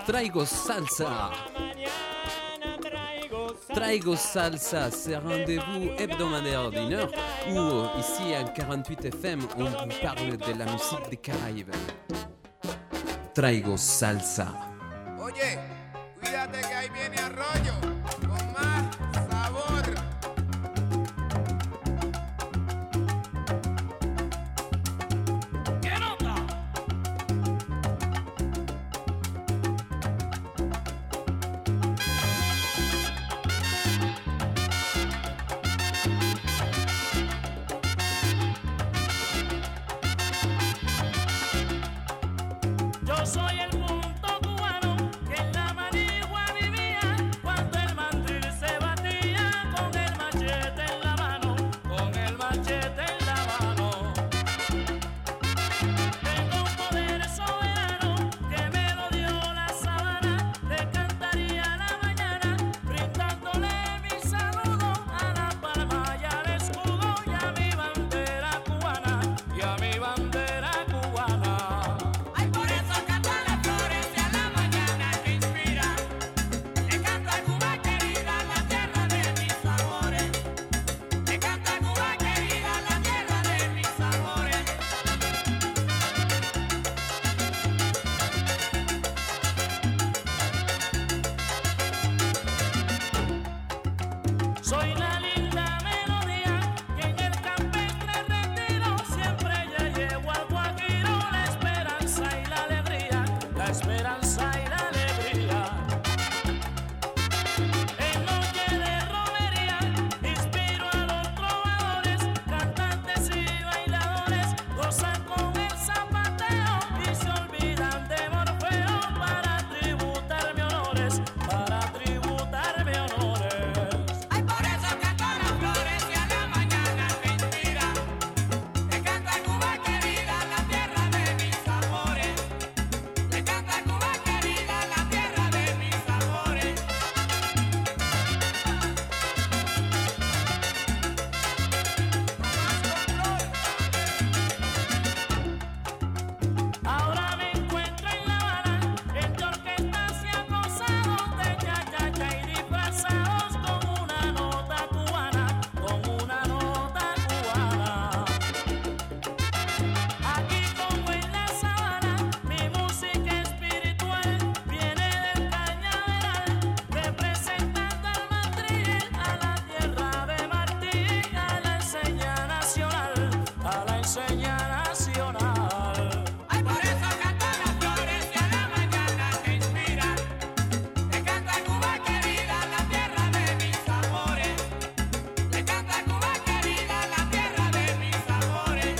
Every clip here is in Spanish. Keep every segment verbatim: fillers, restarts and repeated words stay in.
Traigo salsa. Traigo salsa, c'est un rendez-vous hebdomadaire d'une heure où, ici à quarante-huit F M, on vous parle de la musique des Caraïbes. Traigo salsa. Oye, cuídate que ahí viene Arroyo con más sabor. ¿Qué nota? Yo soy el punto cubano que en la manigua vivía cuando el mandril se batía con el machete en la mano, con el machete en la mano. Tengo un poder soberano que me lo dio la sabana, le cantaría a la mañana brindándole mi saludo a la palma y al escudo y a mi bandera cubana, y a mi bandera cubana. Ay, por eso canto a las flores y a la mañana que inspira. Le canto a Cuba querida, la tierra de mis sabores. Le canto a Cuba querida, la tierra de mis sabores. Soy la linda melodía que en el campestre retiro siempre ya llevo al guajiro la esperanza y la alegría, la esperanza y la alegría. En noche de romería inspiro a los trovadores, cantantes y bailadores, gozan con el zapateo y se olvidan de Morfeo para tributarme honores, para tributarme honores. Ay, por eso canto a las flores y a la mañana que inspira. Le canto a Cuba querida, la tierra de mis sabores. Le canto a Cuba querida, la tierra de mis sabores. Ahora me encuentro en La Habana, entre orquestas y acosados de cha-cha-cha y disfrazados con una nota cubana, con una nota cubana. Aquí como en la sabana, mi música espiritual viene del cañaveral, representando al mandril, a la tierra de Martí, a la enseña nacional, a la enseña nacional. Ay, por eso canto a las flores y a la mañana que inspira. Le canto a Cuba querida, la tierra de mis sabores. Le canto a Cuba querida, la tierra de mis sabores.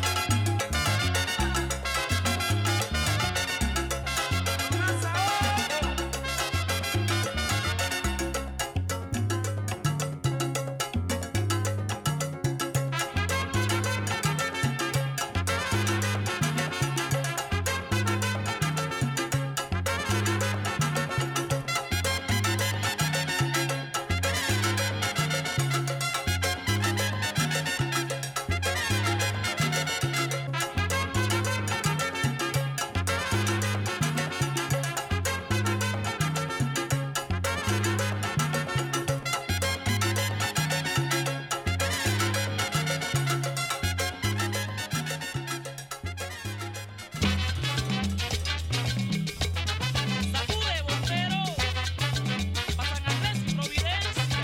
Sacude, bombero, pa' San Andrés y Providencia.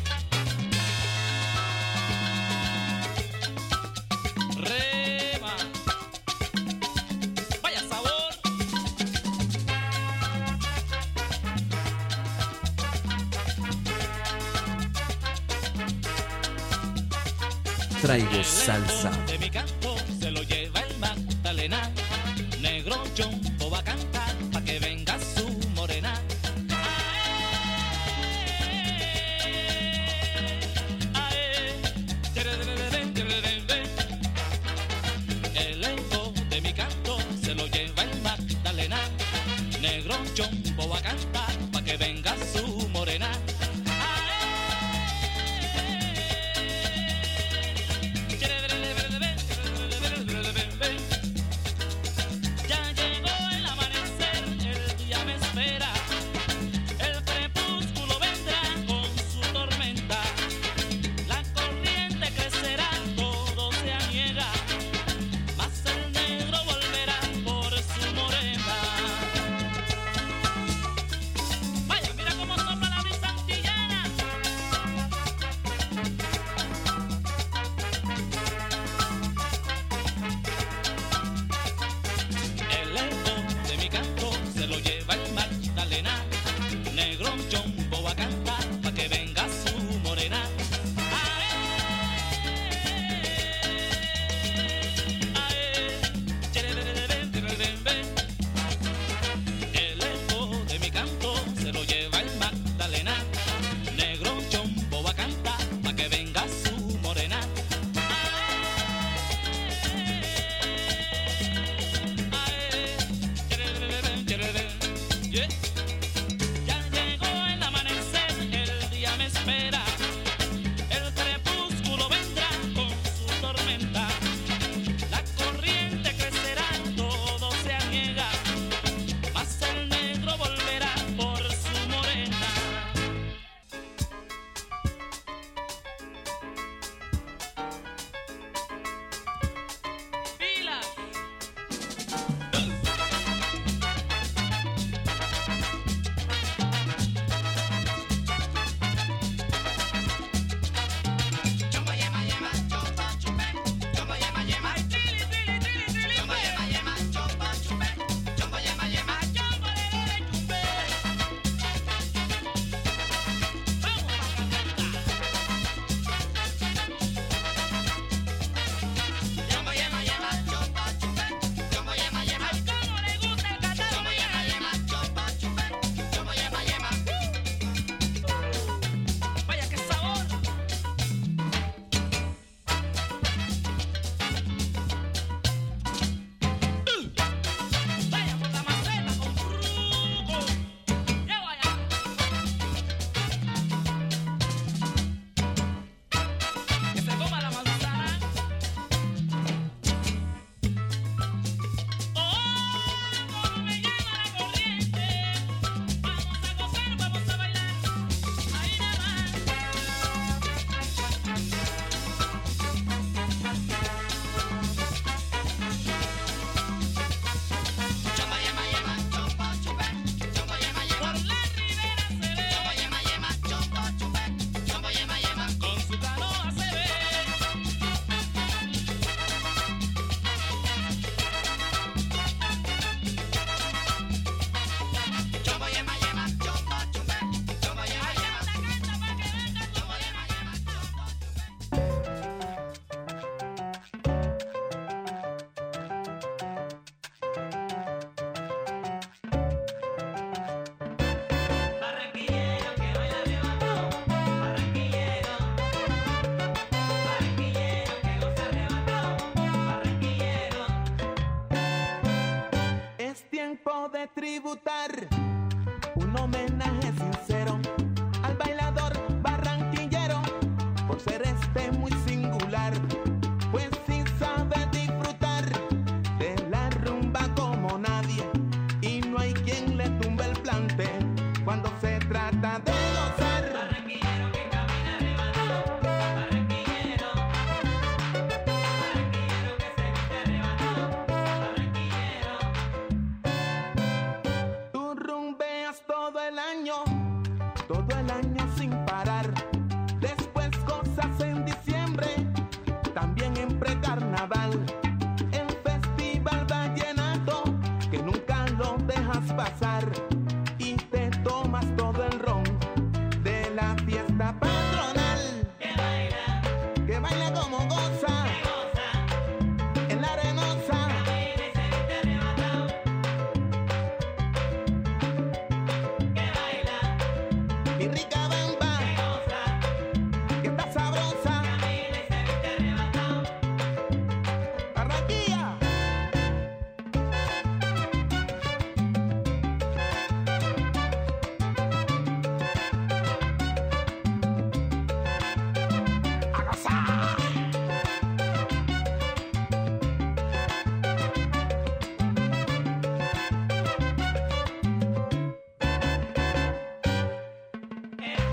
Rema, vaya sabor. Traigo salsa. De mi canto se lo lleva el Magdalena. Negro Chombo va a cantar pa' que venga su morena. El eco de mi canto se lo lleva el Magdalena. Negro Chombo va a cantar pa' que venga su morena. Ya llegó el amanecer. tributar un homenaje sincero al bailador barranquillero por ser este muy singular, pues sí sabe disfrutar de la rumba como nadie y no hay quien le tumbe el plante cuando se trata de gozar. Barranquillero que camina arrebatado, barranquillero, barranquillero que se viste arrebatado, barranquillero. Tú rumbeas todo el año, todo el año sin parar. Después gozas en diciembre, también en precarnaval. El festival vallenato que nunca lo dejas pasar y te tomas todo el ron de la fiesta patronal. Que baila, Que baila como goza que goza, en la arenosa. camina y se viste arrebatado. Que baila, Mi rica bamba, que goza, que está sabrosa. camina y se viste arrebatado. Barranquilla. A gozar. Que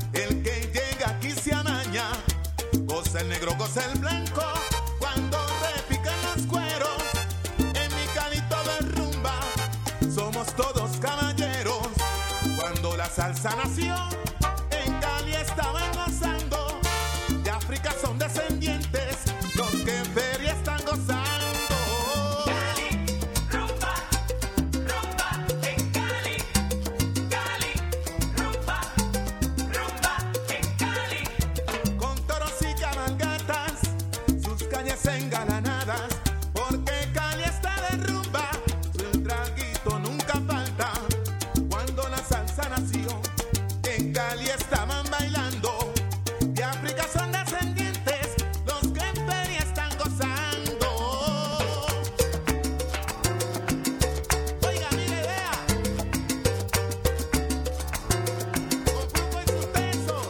El que llega aquí se amaña, goza el negro, goza el blanco. Cuando repican los cueros, en mi calito de rumba, somos todos caballeros. Cuando la salsa nació, en Cali estaban gozando, de África son descendientes, los que en feria están gozando. Engalanadas, porque Cali está de rumba, el traguito nunca falta. Cuando la salsa nació, en Cali estaban bailando, de África son descendientes, los que en feria están gozando. Oiga, mire, vea, con Fruco y sus tesos.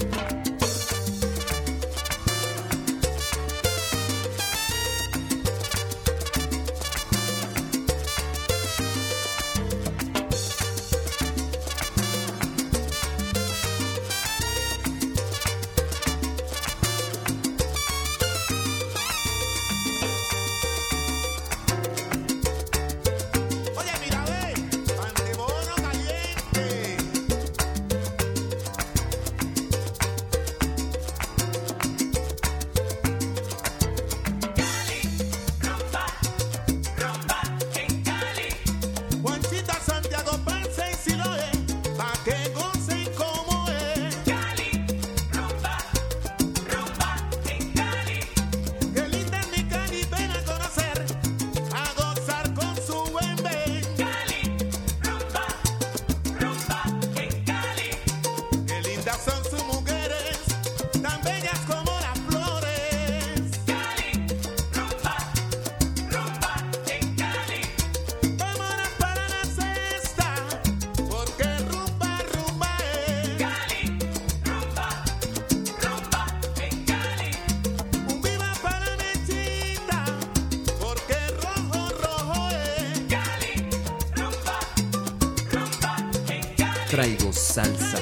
Traigo salsa.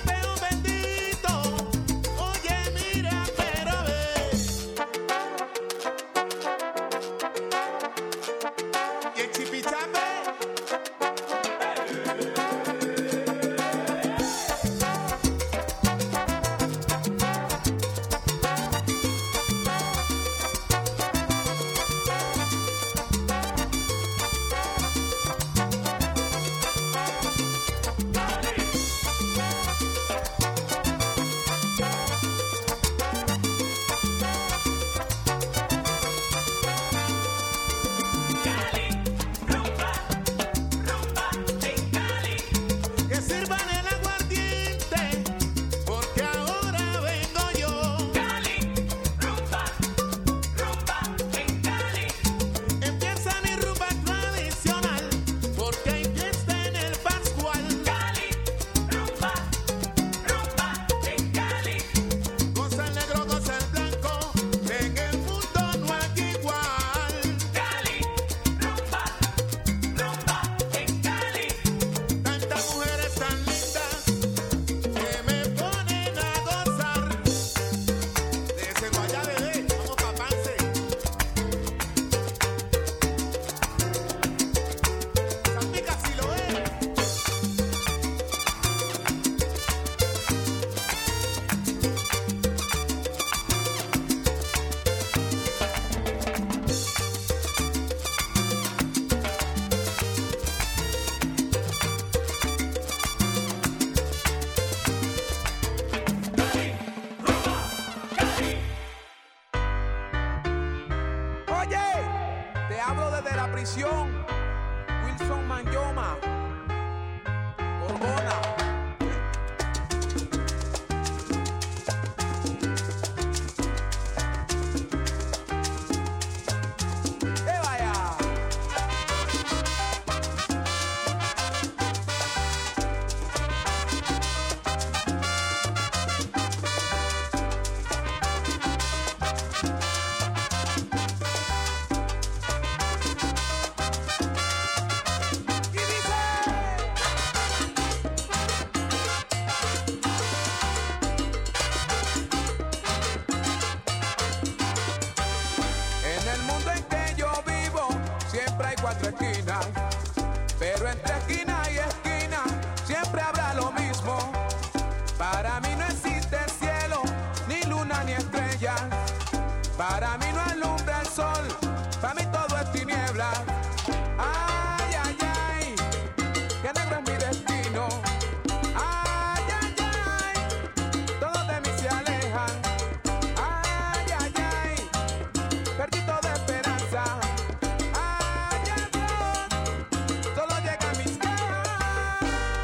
Wilson Manyoma, Gorgona. ¡Eh, vaya! cuatro esquinas, pero entre esquina y esquina siempre habrá lo mismo. Para mí no existe cielo, ni luna ni estrellas. Para mí no alumbra el sol, para mí todo es tiniebla. Ay, ay, ay, que negro es mi destino. Ay, ay, ay, todos de mí se alejan. Ay, ay, ay, perdí toda esperanza. Ay, ay, Dios, solo llegan mis quejas.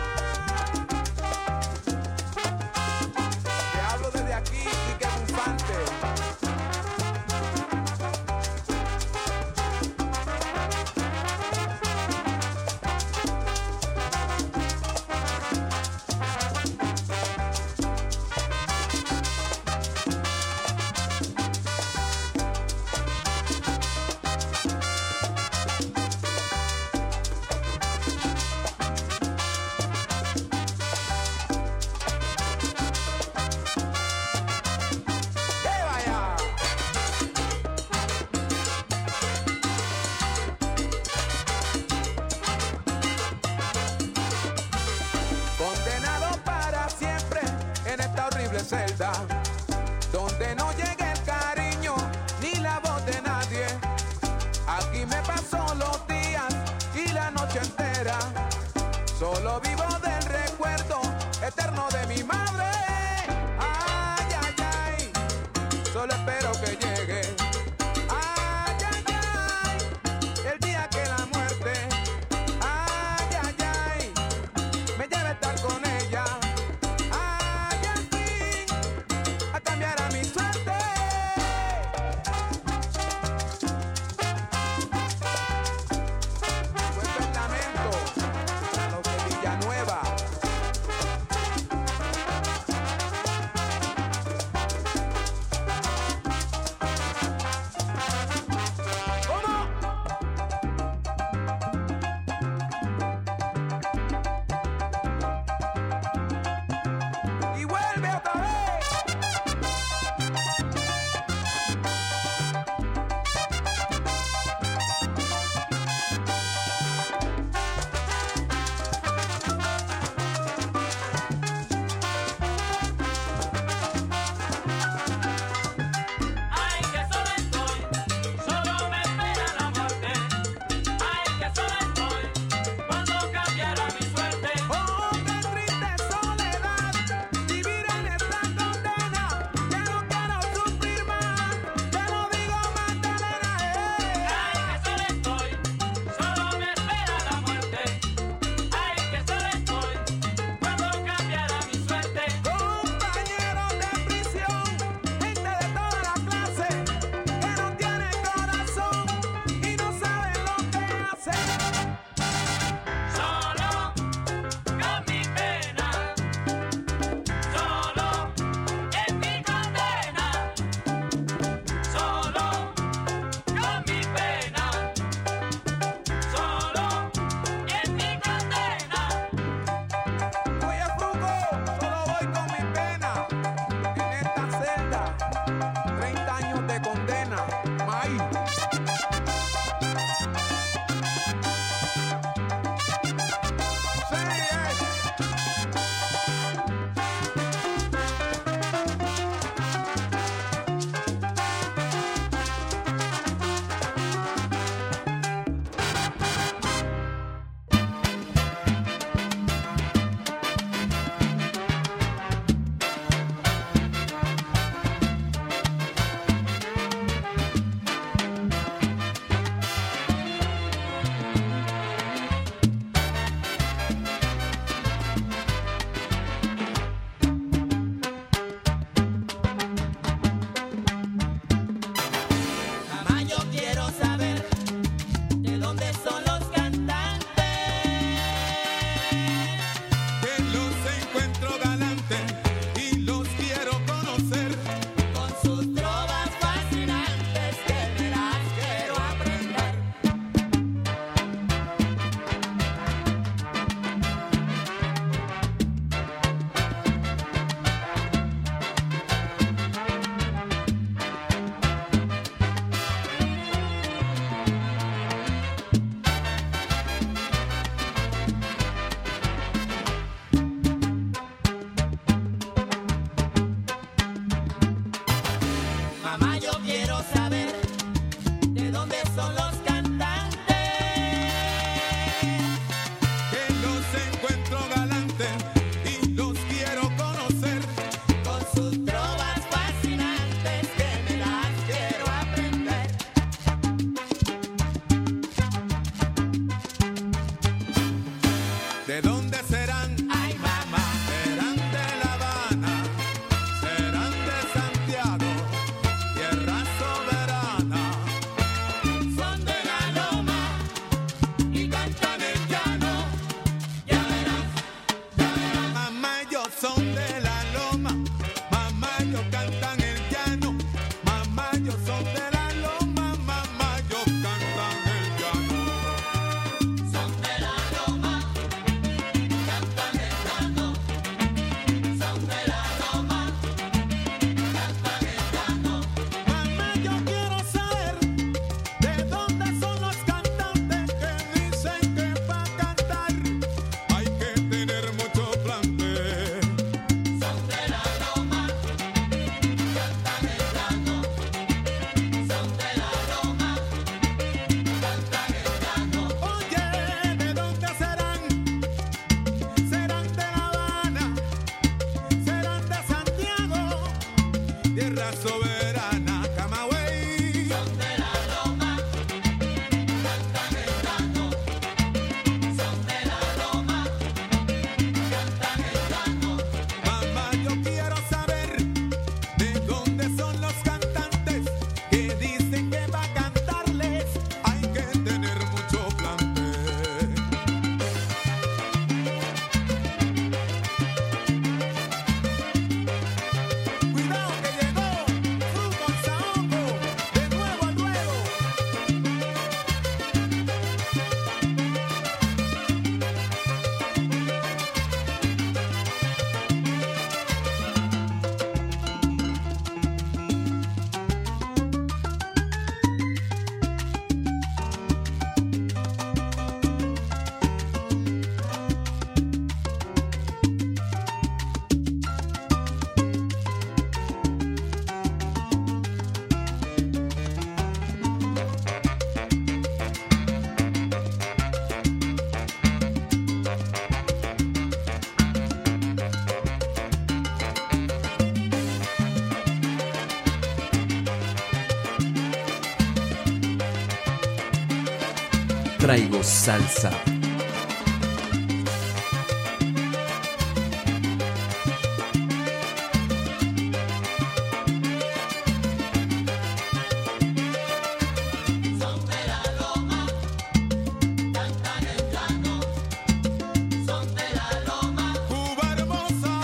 Te hablo desde aquí, Quique Infante. ¡Que vaya! Condenado para siempre en esta horrible celda, donde no llega el cariño ni la voz de nadie. Aquí me paso los días y la noche entera, solo vivo del recuerdo eterno de mi madre. Ay, ay, ay, solo espero que llegue. Ay, ay, ay, el día que la muerte, ay, ay, ay, me lleve a estar con ella. Ay, al fin, a cambiar a mi suerte. Cuento el lamento a los de Villanueva. traigo salsa. Cuba hermosa.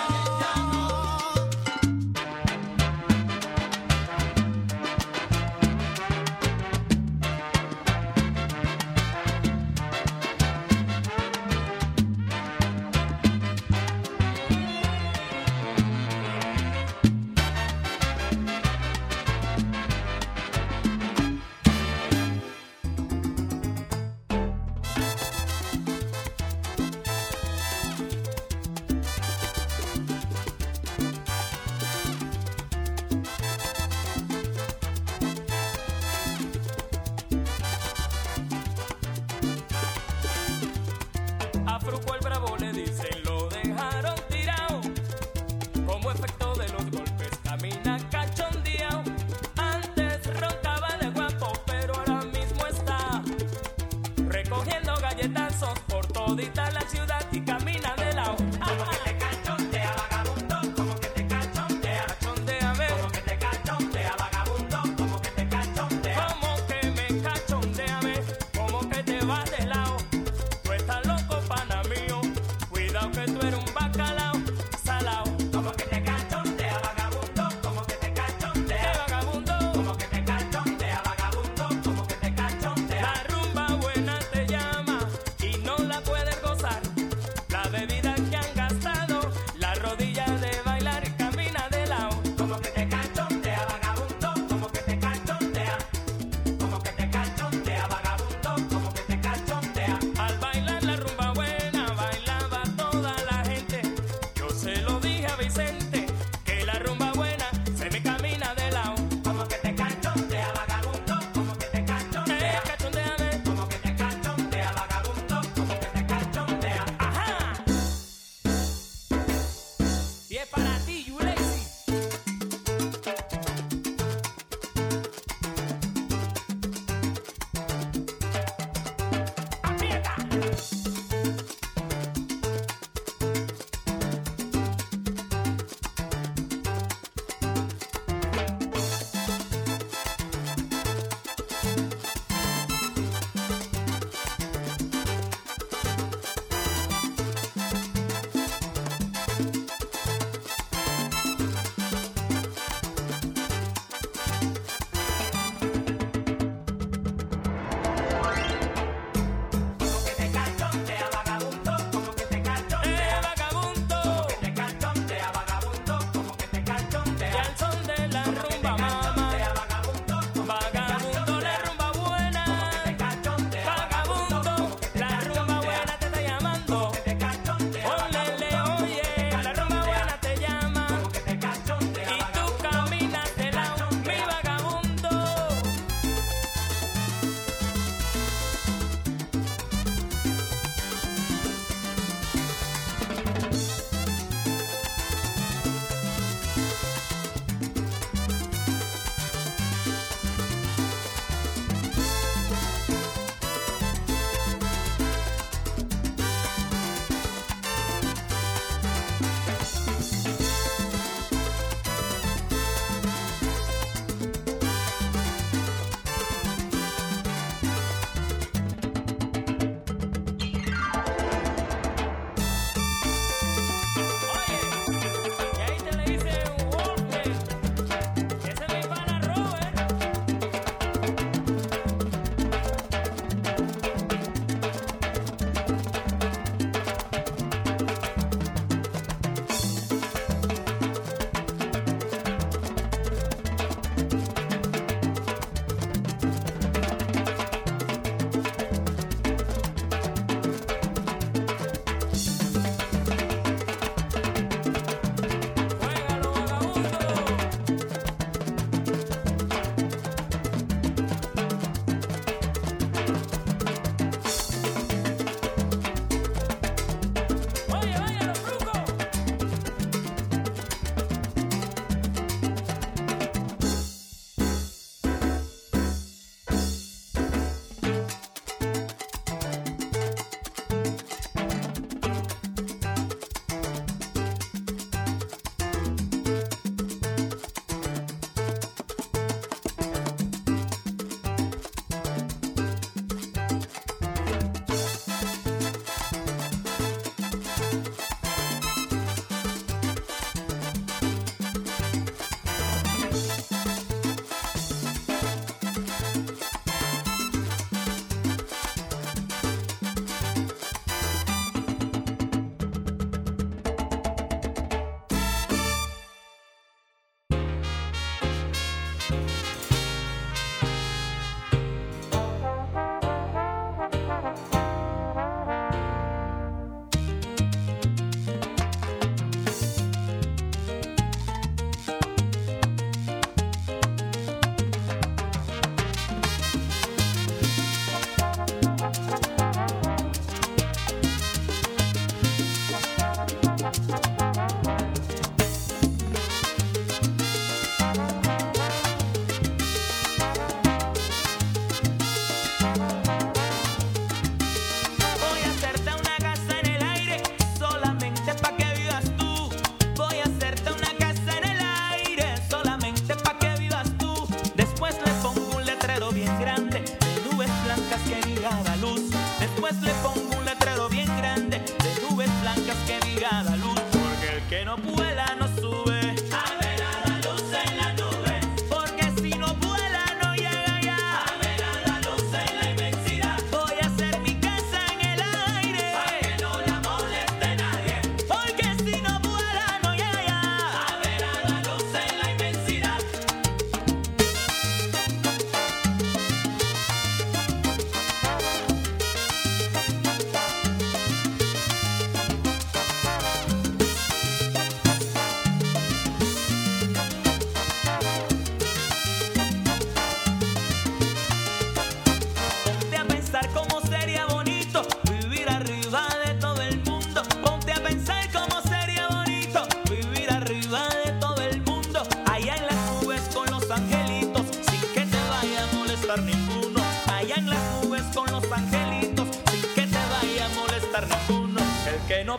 A Fruco el Bravo le dicen lo dejaron tirado. Como efecto de los golpes camina cachondeado. Antes roncaba de guapo, pero ahora mismo está recogiendo galletazos por todita la ciudad y camina de lado. Como que te cachondea, vagabundo, como que te cachondea, cachondéame. Como que te cachondea, vagabundo, como que te cachondea. Como que me cachondéame, como que te vas de lado. Tú estás loco, pana mío, cuidado que tú eres un bacalao, salao. Como que te cachondea, vagabundo, como que te cachondea, vagabundo, como que te cachondea, vagabundo, como que te cachondea. La rumba buena te llama y no la puedes gozar.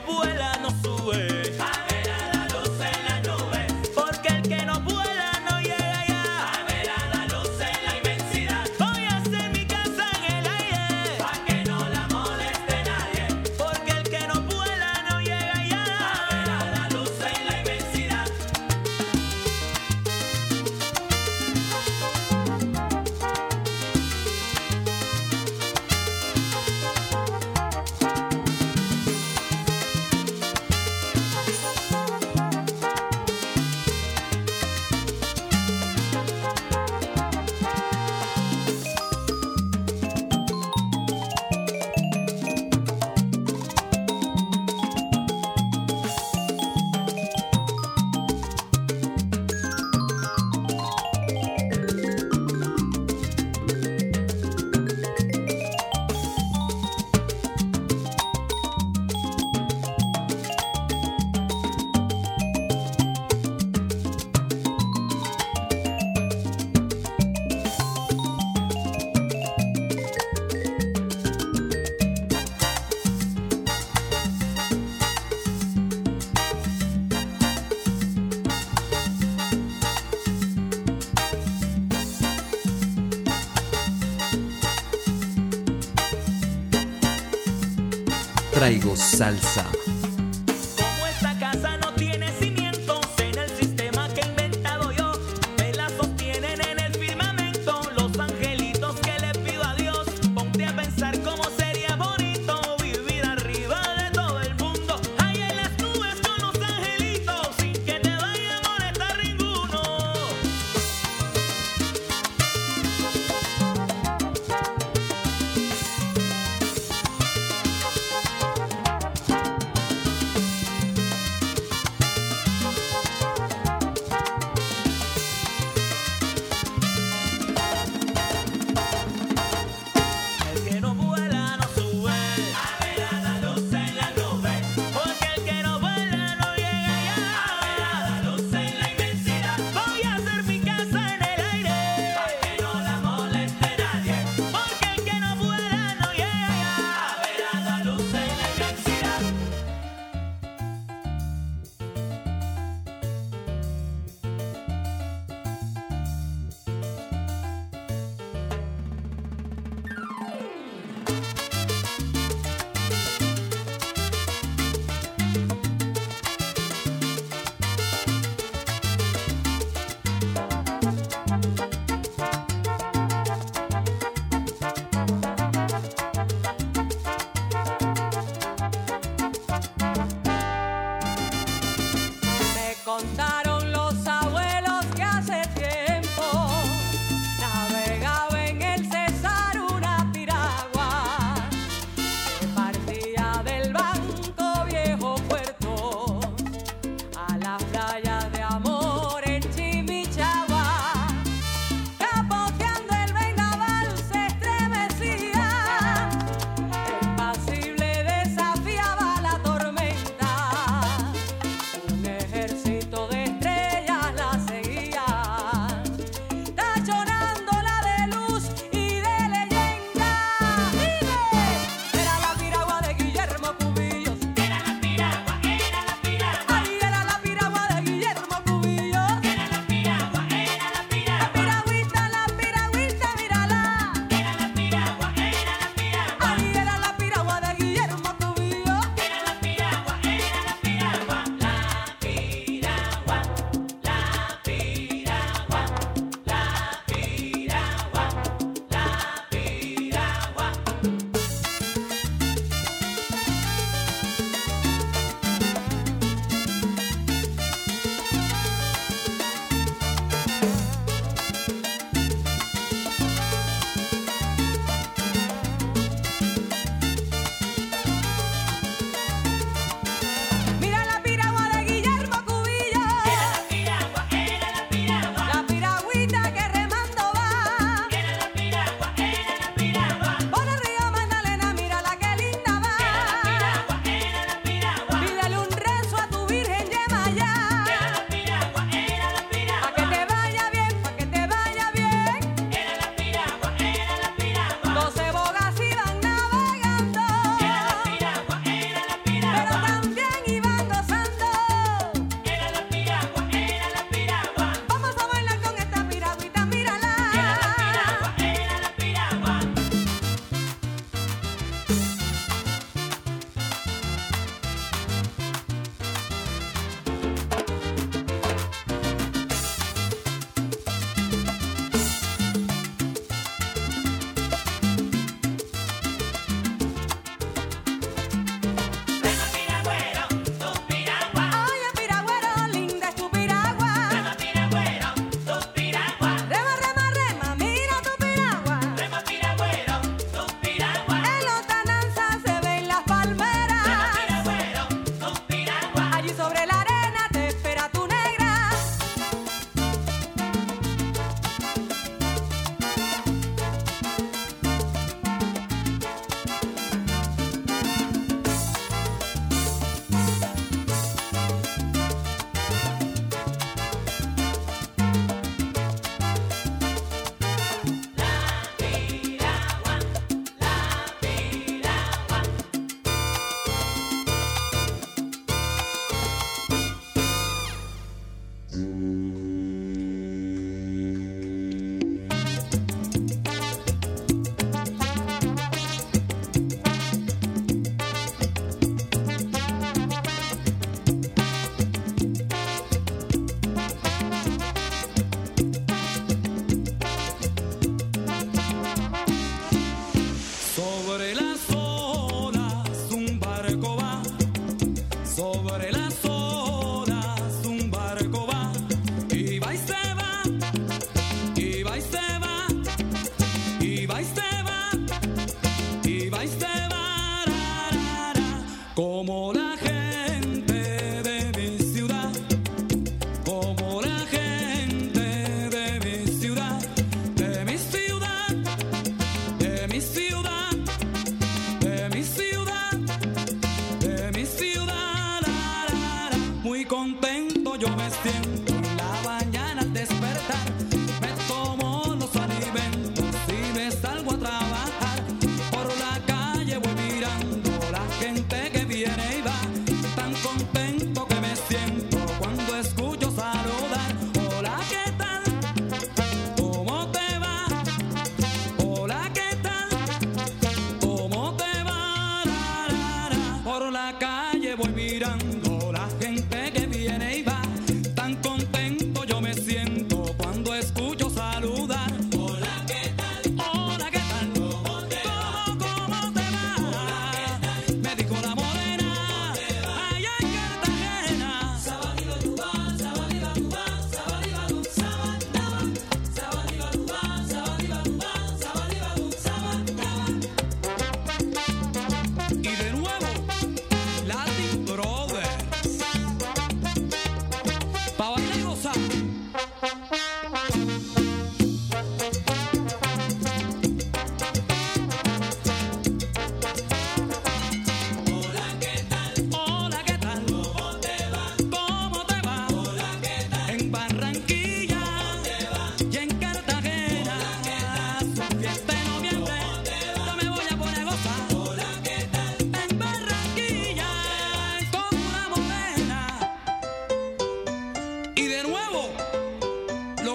vuela no sube. A ver a la luz en las nubes. Porque el que no vuela no llega allá. A ver a la luz en la inmensidad. Voy a hacer mi casa en el aire. Pa' que no la moleste nadie. Porque el que no vuela no llega allá. A ver a la luz en la inmensidad. Traigo salsa. Como esta casa no tiene cimientos en el sistema que he inventado yo, me la sostienen en el firmamento los angelitos que le pido a Dios. Ponte a pensar cómo sería bonito vivir arriba de todo el mundo, ahí en las nubes con los angelitos, sin que te vaya a molestar ninguno.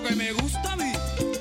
que me gusta a mí.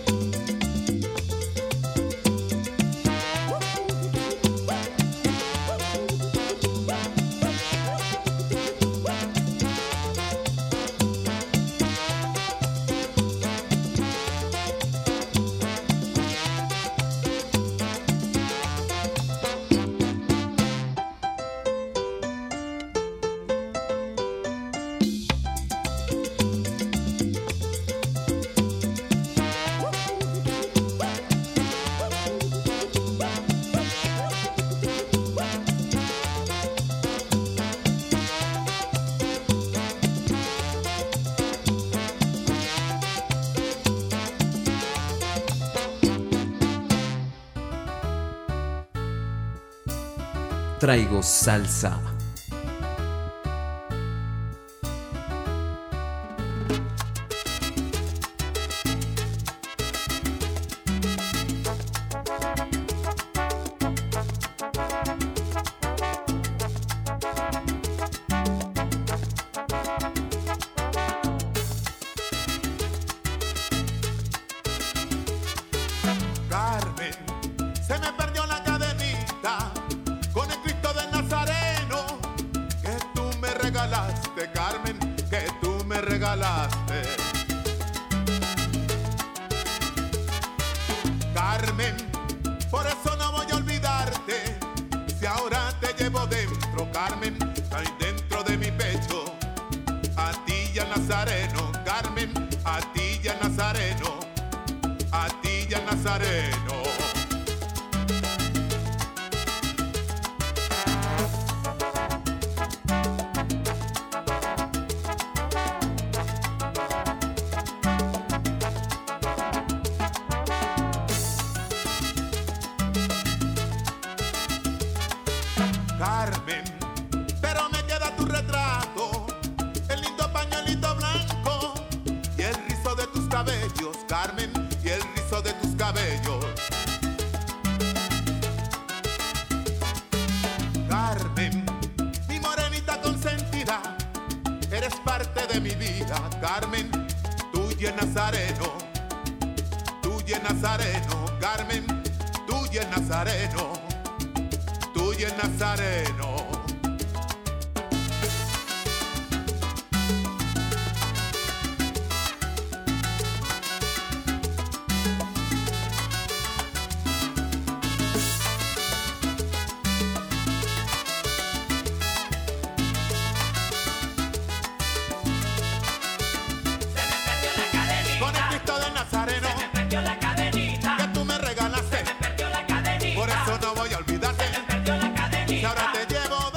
Traigo salsa. Carmen, se me perdió la cadenita con el Cristo del Nazareno que tú me regalaste, Carmen, que tú me regalaste. Carmen, por eso no voy a olvidarte, si ahora te llevo dentro, Carmen, ahí dentro de mi pecho, a ti y al Nazareno, Carmen, a ti y al Nazareno, a ti y al Nazareno. Carmen, pero me queda tu retrato, el lindo pañuelito blanco y el rizo de tus cabellos, Carmen, y el rizo de tus cabellos. Carmen, mi morenita consentida, eres parte de mi vida, Carmen, tú y el Nazareno, tú y el Nazareno, Carmen, tú y el Nazareno, tú y el Nazareno. Con el Cristo del Nazareno, Se me perdió la cadenita. que tú me regalaste, Se me perdió la cadenita. por eso no voy a olvidarte, Se me perdió la cadenita. si ahora te llevo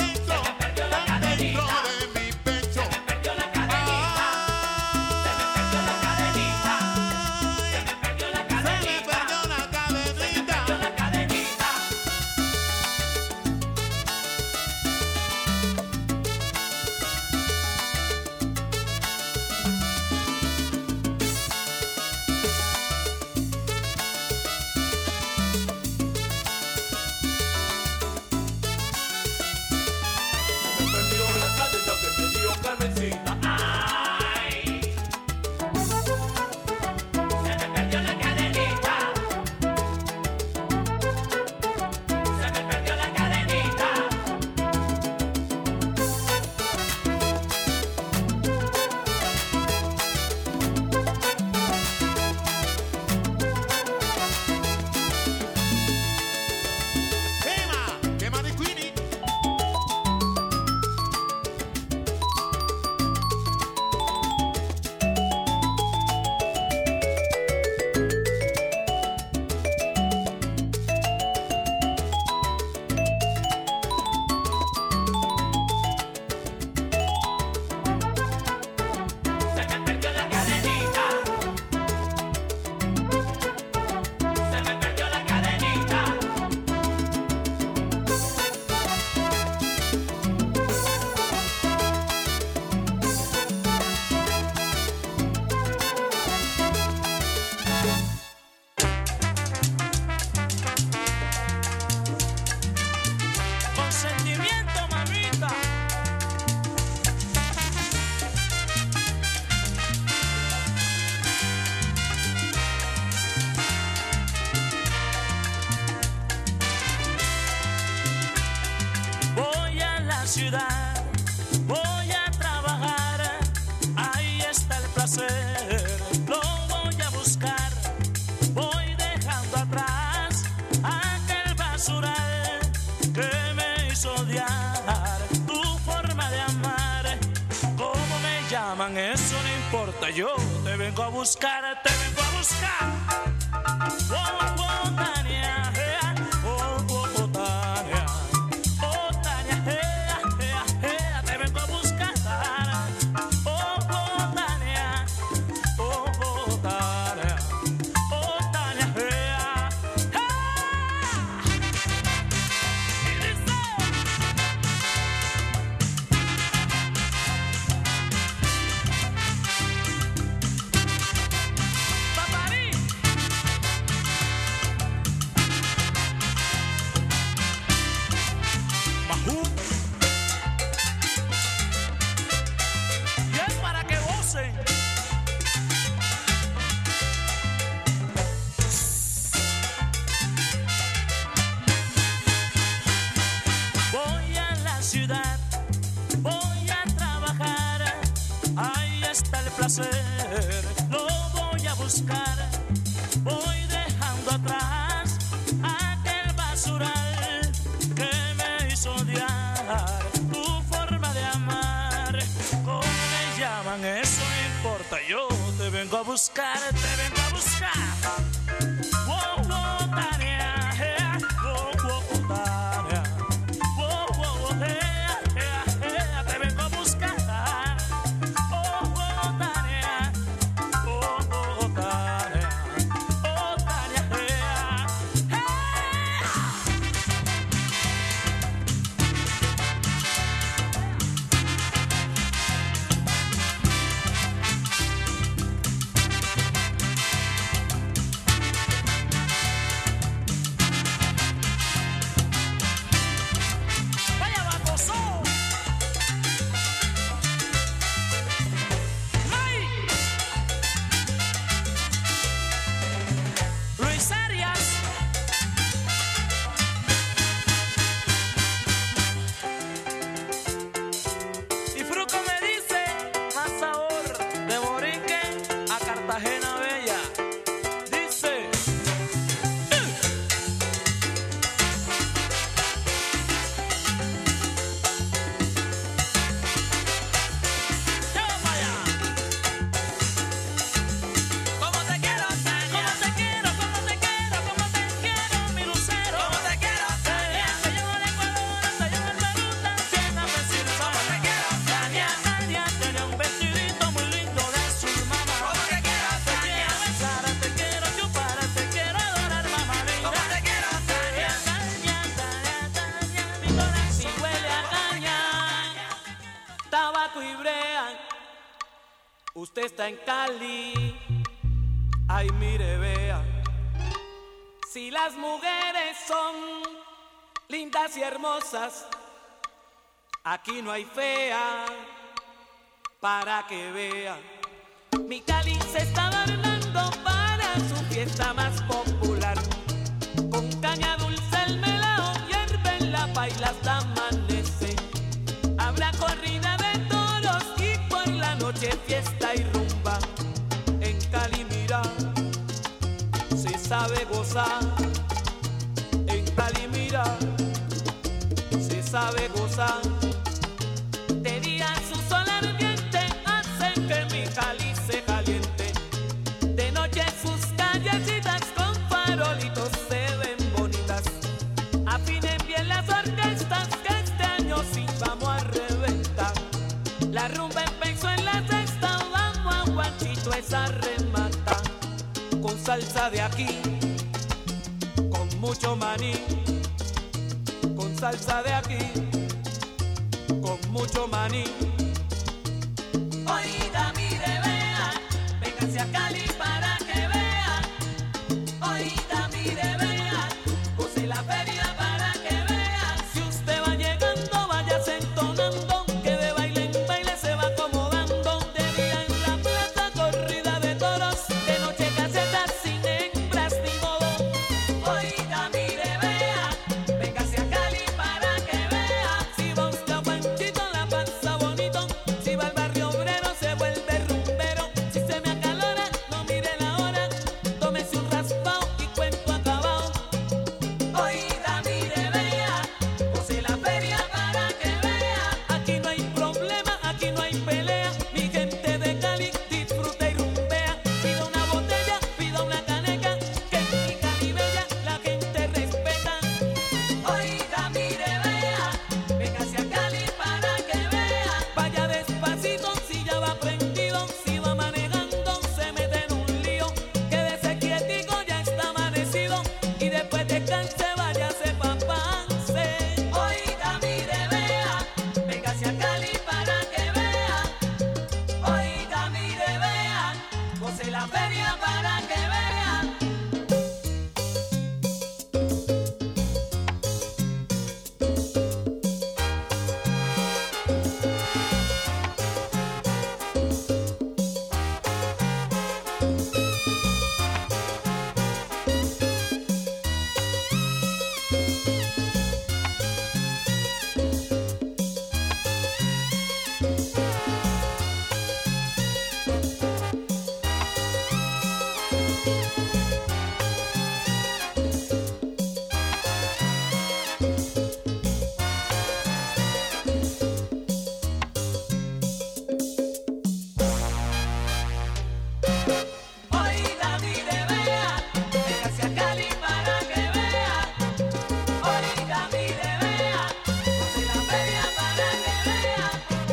ciudad, voy a trabajar, ahí está el placer, lo voy a buscar, voy dejando atrás aquel basural que me hizo odiar tu forma de amar. ¿Cómo me llaman? Eso no importa, yo te vengo a buscar, te vengo a buscar. Oh, oh, Tania, eh, oh, oh, oh, Tania, oh, Tania, eh, eh, eh, te vengo a buscar. Oh, oh, Tania, oh, oh, Tania, oh, Tania, eh, eh. Y dice, Paparí. Majú. Y es para que gocen. Voy a la ciudad, voy a trabajar, ahí está el placer, lo voy a buscar, voy dejando atrás aquel basural que me hizo odiar tu forma de amar. ¿Cómo me llaman? Eso no importa, yo te vengo a buscar, te vengo a buscar. Oh, oh, Tania, eh, oh, oh, oh, Tania, oh, oh, oh, eh, eh, eh, te vengo a buscar. Oh, oh, Tania, oh, oh, Tania, oh, Tania, eh, eh. Vaya baboso. May. Luis Arias. Y Fruco me dice, más sabor de Borinque a Cartagena Bella. Dice, ¡lleva para allá! Como te quiero, Tania. Como te quiero, como te quiero, como te quiero, mi lucero. Como te quiero, Tania. Te llevo al Ecuador, te llevo al Perú, también a decir Como te quiero, Tania, Tania, tiene un vestidito muy lindo de azul, mamá. Como te quiero, Te Tania. quiero besar, te quiero chupar, te quiero adorar, mamá linda. Como te quiero, Tania. Tania, Tania, Tania, mi corazón huele a caña, tabaco y brea. Usted está en Cali, ay mire, vea. Si las mujeres son lindas y hermosas, aquí no hay fea, para que vea. Mi Cali se está adornando para su fiesta más popular. Con caña dulce el melao hierve en la paila hasta amanece. Habrá corrida de toros y por la noche fiesta y rumba. En Cali mira, se sabe gozar. En Cali mira, se sabe gozar. De día su sol ardiente hace que mi Cali se caliente. De noche sus callecitas con farolitos se ven bonitas. Afinen bien las orquestas que este año sí vamos a reventar. La rumba empezó en la sexta, vamos a Juanchito esa remata. Con salsa de aquí, con mucho maní. Con salsa de aquí, con mucho maní. Oiga, mire, vea, véngase a Cali para que vea. Oiga, mire, vea, goce la feria para que vea. Si usted va llegando, váyase entonando, que de baile en baile se va acomodando. De día en la plaza, corrida de toros, de noche casetas sin hembras ni modo. Oiga, mire, vea, véngase a Cali para que vea. Si va usted a buen feria para que vean. Oiga, mire, vea, véngase a Cali para que vea. Oiga, mire, vea, goce la feria para que vea.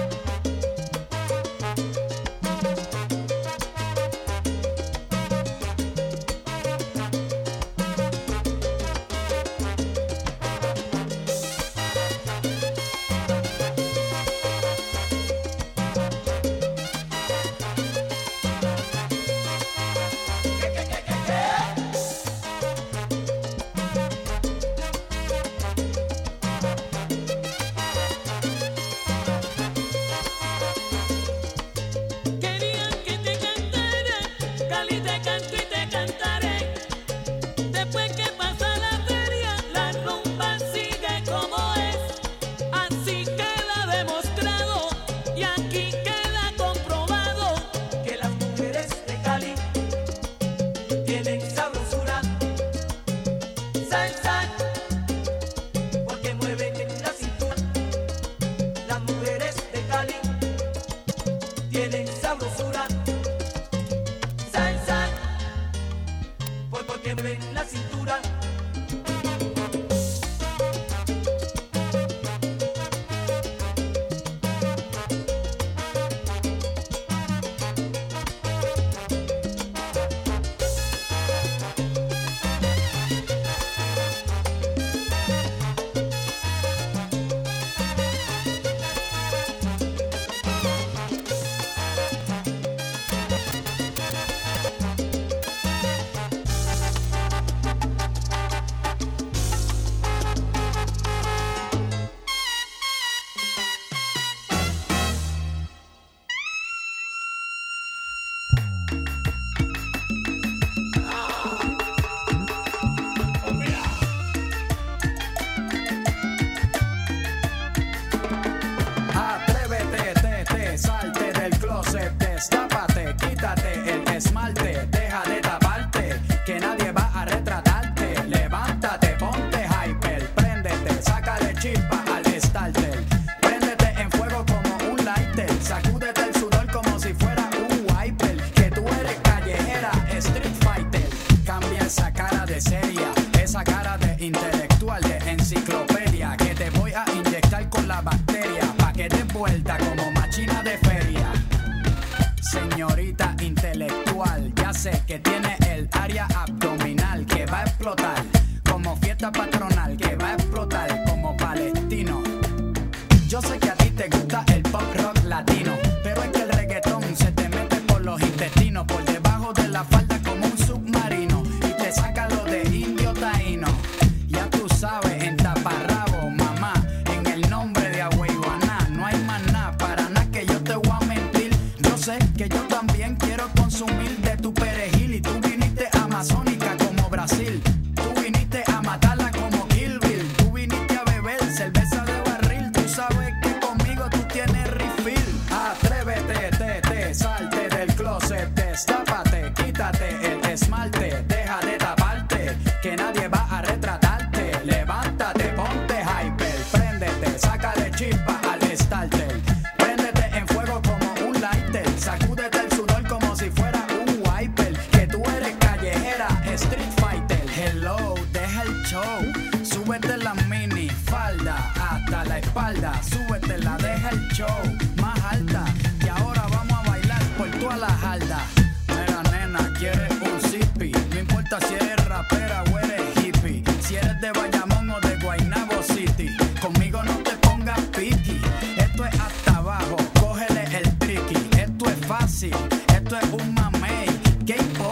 Querían que te cantara, Cali te canto y te cantaré. Después que pasa la feria, la rumba sigue como es. Así queda demostrado y aquí queda comprobado que las mujeres de Cali tienen sabrosura, salsa, porque mueven la cintura. Las mujeres de Cali tienen sabrosura, salsa, pues porque mueven la cintura. Atrévete, te, te, salte del closet, destápate, quítate el esmalte, deja de taparte, que nadie va a retratarte. Levántate, ponte hyper, préndete, sácale chispa al starter. Préndete en fuego como un lighter, sacúdete el sudor como si fuera un wiper. Que tú eres callejera, street fighter. Cambia esa cara de seria, esa cara de intelectual, de enciclopedia, que te voy a inyectar con la bacteria, pa' que te vuelta como machina de feria. Señorita intelectual, ya sé que tiene el área abdominal que va a explotar como fiesta patronal, que va a explotar como palestino. Yo sé que a ti te gusta el pop rock latino, pero es que el reggaetón se te mete por los intestinos, por debajo de la falda como un submarino, y te saca lo de indio taíno. Ya tú sabes, en taparrabo, mamá, en el nombre de Agüeyuaná, no hay más nada, para nada que yo te voy a mentir. Yo sé que yo también quiero consumir de tu perejil, y tú viniste amazónica como Brasil. Tú viniste a matarla como Kill Bill. Tú viniste a beber cerveza de barril. Tú sabes que conmigo tú tienes refill. Atrévete, te, te, salte del closet, destápate, quítate el esmalte, deja de taparte, que nadie va a retratarte. Levántate, ponte hyper, préndete, sácale chispa al starter. Préndete en fuego como un lighter, sacúdete el sudor como si fuera un wiper. Que tú eres callejera, street fighter. Hello, deja el show, súbete la mini falda hasta la espalda, súbetela, deja el show más alta, y ahora vamos a bailar por toda la jarda. Mira nena, quieres un zippy, no importa si eres rapera o eres hippie, si eres de Bayamón o de Guaynabo City, conmigo no te pongas piqui. Esto es hasta abajo, cógele el tricky, esto es fácil, esto es un mamey, ¿qué importa?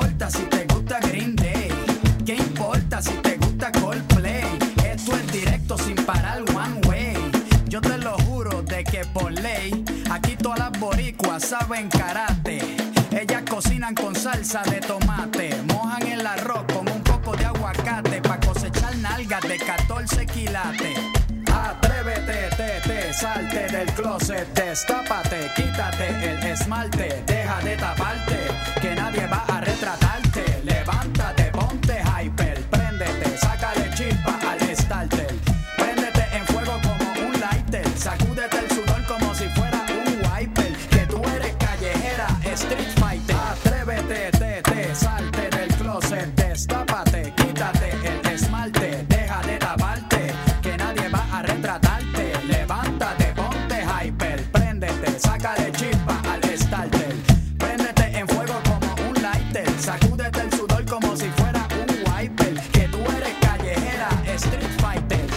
saben karate. Ellas cocinan con salsa de tomate, mojan el arroz con un poco de aguacate pa' cosechar nalgas de catorce quilates. Atrévete, te, te, salte del closet, destápate, quítate el esmalte, deja de taparte, que nadie va a retratarte. Levántate, ponte hyper, préndete, sácale chispa al starter. Préndete en fuego como un lighter, sacúdete el sudor como si fuera un wiper, que tú eres callejera, street fighter. Atrévete, te, te, salte del closet, destápate, quítate el esmalte, deja de taparte, que nadie va a retratarte. Levántate, ponte hyper, préndete, sácale chispa al starter. Préndete en fuego como un lighter, sacúdete el sudor como si fuera un wiper, que tú eres callejera, street fighter.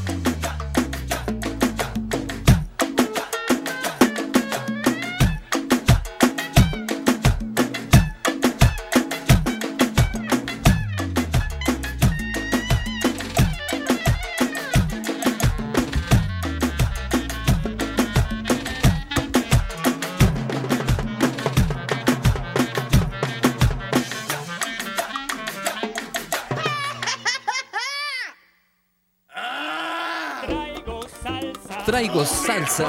Traigo salsa.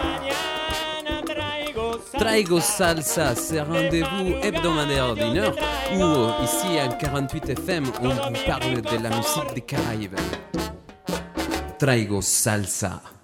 Traigo salsa, c'est un rendez-vous hebdomadaire d'une heure où, ici à quarante-huit F M, on vous parle de la musique des Caraïbes. Traigo salsa.